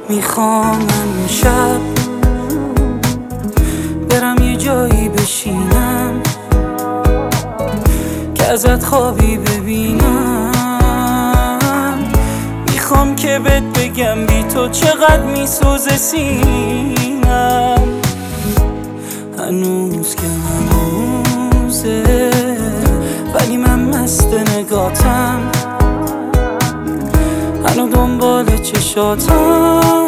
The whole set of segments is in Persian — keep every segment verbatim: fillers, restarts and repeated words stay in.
میخوام شب برم یه جایی بشینم که ازت خوابی ببینم. میخوام که بهت بگم بی تو چقدر میسوزه سینم. هنوز که هنوزه ولی من مست نگاتم، هنو دنبال چشاتم.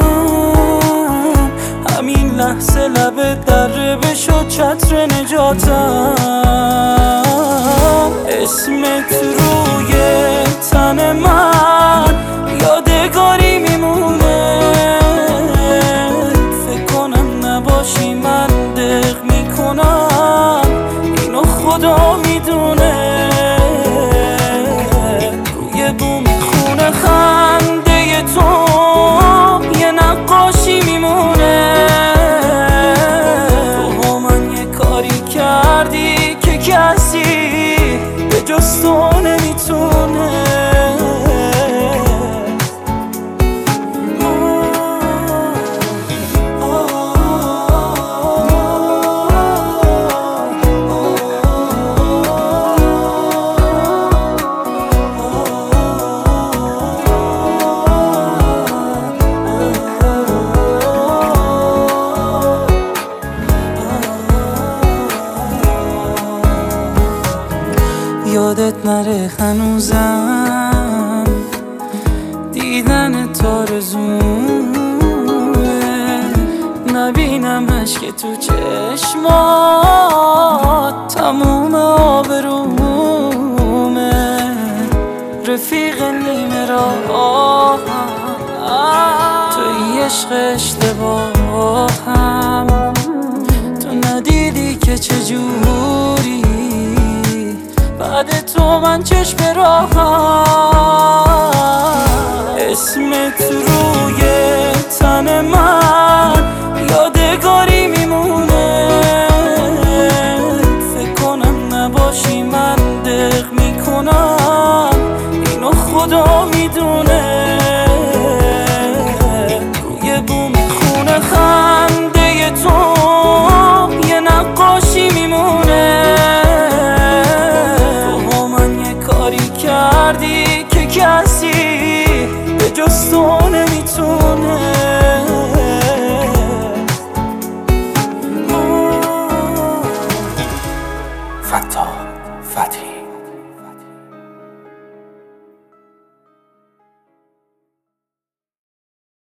همین لحظه لبت دره بشد چتر نجاتم. اسمت روی تن من یادگاری میمونه. فکر کنم نباشی من دق میکنم، اینو خدا میدونه. روی بوم خونه خنده تو یه نقاشی میمونه. تو با من یه کاری کردی که کسی به جز تو نمیتونه. یادت نره هنوزم دیدن تارزونه. نبینم عشق تو چشمات تموم آبرومه. رفیق نیمه راه توی عشق اشتباهم. تو ندیدی که چجوری بعد تو من چشم راهم. اسمت روی تن من یادگاری میمونه. فکر کنم نباشی من دق میکنم، اینو خدا میدونه. روی بوم خونه خنده تو یه نقاشی میمونه. کردی که کسی به جز تو نمیتونه. فتا فتی